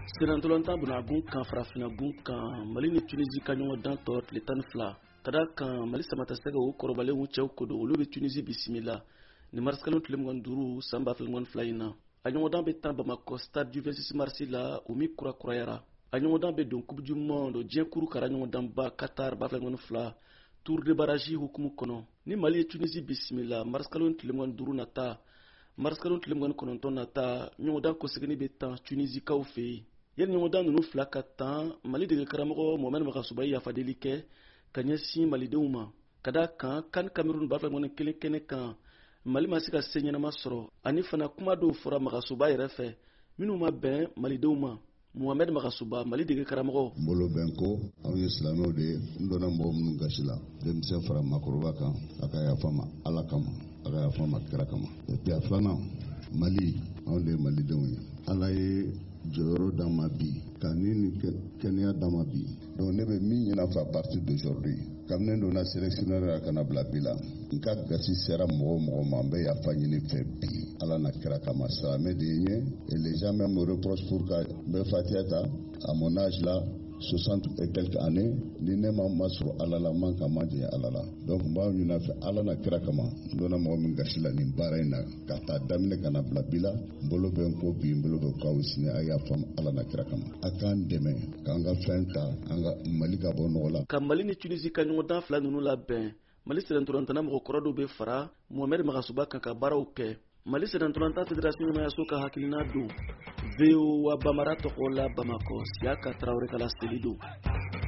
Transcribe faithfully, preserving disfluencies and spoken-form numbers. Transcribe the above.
Senantolanta buna gun kan farafina gun kan Mali ni Tunisie ka ɲɔgɔn dan tɔ tile tan ni fila ka da kan Mali samata sɛgɛ o kɔrɔbalenw cɛw ko don olu bɛ Tunisie bisimila ni marisikalo tile mugan ni duuru san ba fila mugan ni fila in na. A ɲɔgɔndan bɛ tan Bamako stade du vingt-six mars la o min kura kurayara. A ɲɔgɔndan bɛ don coupe du monde diɲɛ kuru kara ɲɔgɔndanba Qatar ba fila mugan ni fila tour de barrage hukumu kɔnɔ. Ni Mali ye Tunisie bisimila marisikalo tile mugan ni duuru nata marisikalo tile mugan ni kɔnɔntɔn nata ɲɔgɔndan kɔsegini bɛ tan Tunisie kaw fɛ yen. Yɛrɛ ɲɔgɔndan ninnu fila ka tan Mali dege karamɔgɔ Mohamed Magasuba ye yafadeli kɛ ka ɲɛsin malidenw ma ka da kan kan Cameroun ba fila mugan ni kelen kɛnɛ kan Mali ma se ka se ɲɛnama sɔrɔ ani fana kuma dɔw fɔra Magasuba yɛrɛ fɛ minnu ma bɛn malidenw ma. Mohamed Magasuba Mali dege karamɔgɔ n bolo bɛn ko anw ye silamɛw de ye n donna mɔgɔ minnu gasi la denmisɛn fara makɔrɔba kan a ka yafa ma Ala kama a ka yafa ma kira kama. Depuis a filanan Mali anw de ye malidenw ye Ala ye jɔyɔrɔ d'an ma bi ka ni ni kɛnɛya d'an ma bi donc ne bɛ min ɲini fɛ à partir d'aujourd'hui kabini donna sélectionneur la kana bila bi la n ka gasi sera mɔgɔ mɔgɔ ma n bɛ yafa ɲini fɛ bi Ala na kira kama silamɛ de ye n ye et les gens même me reprochent pour ka n bɛ fatiha ta à mon âge là soixante et quelques années ni ne ma ma sɔrɔ Ala la man ka man jɛ Ala la donc n b'a ɲini fɛ Ala na kira kama n donna mɔgɔ min gasi la nin baara in na ka taa daminɛ kana bila bi la n bolo bɛ n ko bi n bolo bɛ k'aw sini a y'a faamu Ala na kira kama a k'an dɛmɛ k'an ka fɛn ta an ka Mali ka bɔ nɔgɔ la. Ka Mali ni Tunisie ka ɲɔgɔndan fila ninnu labɛn Mali sɛnɛntolantana mɔgɔkɔrɔ dɔw bɛ fara Mohamed Magasuba kan ka baaraw kɛ. Mali sɛnɛntolanta fédération ɲɛmayaso ka hakilina don V O A Bamara tɔgɔ la Bamako Siyaka Tarawele ka laseli don.